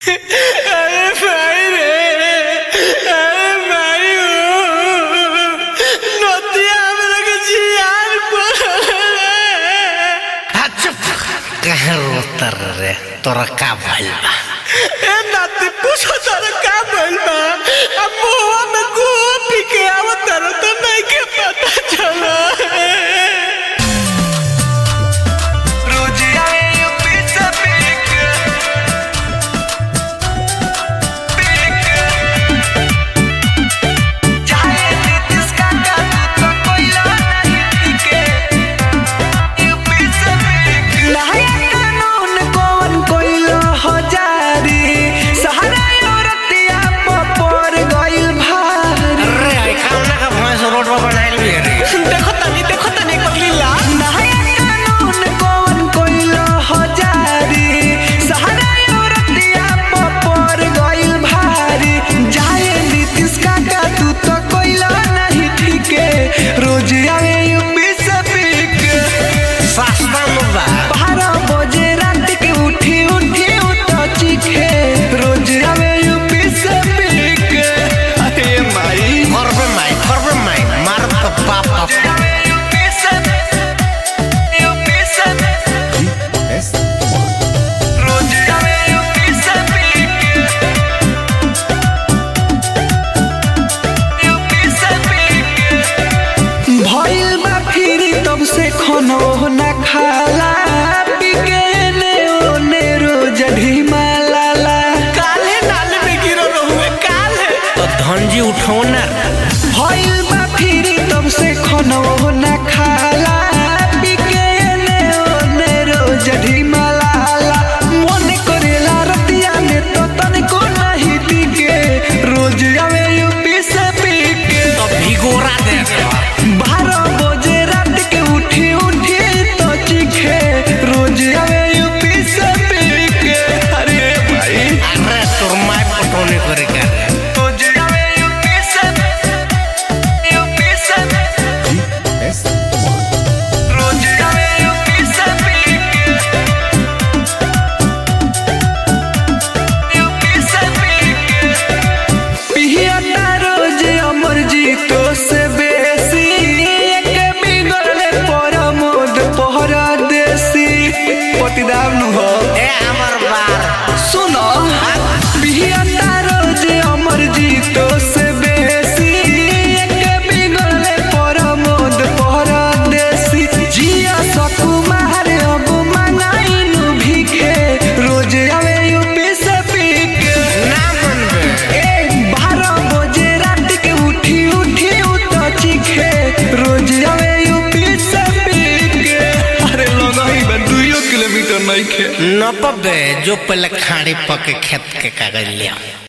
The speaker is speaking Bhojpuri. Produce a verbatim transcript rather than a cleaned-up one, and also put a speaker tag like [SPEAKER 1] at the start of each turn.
[SPEAKER 1] अरे भाई रे, अरे भाई नदिया हमरा के जियार
[SPEAKER 2] चुप कहे रोतर रे तोरा का भइल बा?
[SPEAKER 1] ए नाती पूछो तोरा का भइल बा? अब मुंह में गोपी के आवत तो नहीं के पता चला। देखो तनी देखो तनी पगलीला नहाया कानून कौन कोइला हजारी सहारा औरतिया पर गइल भारी जाए नीतीश काका तू तो कोइला नहीं ठीके रोज आवे यूपी से पीक
[SPEAKER 2] सस्ता मुबा
[SPEAKER 1] बारह बजे रात के उठी उठी तो चीखे रोज आवे यूपी से पीक। अरे माई
[SPEAKER 2] करबे माई करबे माई मार तो बाप
[SPEAKER 1] से खाना ना खाला बिकेने ओने रोज ढीमा लाला काले नाल में गिरो रहुए काले
[SPEAKER 2] तो धनजी उठाओ ना
[SPEAKER 1] भइल बा फिरी तब से खाना ना खाला बिकेने ओने रोज ढीमा लाला मन करेला रतिया में तो तनको नहीं टिके रोज आवे यूपी से पीके
[SPEAKER 2] तो भिगोरा दे
[SPEAKER 1] बारह बजे रात के उठी उठी तो चीखे रोज आवे यूपी से पीके। अरे भाई
[SPEAKER 2] अरे तोर माय पटोने करे का
[SPEAKER 1] रोज आवे यूपी से यूपी से रोज आवे यूपी से पीके यूपी से पीके पिया रोज अमर जीतो से पतिदार नु हो
[SPEAKER 2] ए हमर बार
[SPEAKER 1] सुनो बिहिया रोज अमर जीतो से बेसी एक बिगड़ले परमोद परदेसी जिया सकुमार अब मंगाइनु भीखे रोज आवे यूपी से पीके
[SPEAKER 2] ना मनबे
[SPEAKER 1] ए बारह बजे रात के उठी उठी तो चीखे रोज आवे यूपी से पीके। अरे लोग ही बंदूयो किलोमीटर नहीं खे
[SPEAKER 2] न पबे जो पहले खाड़ी पके खेत के कागज लिया।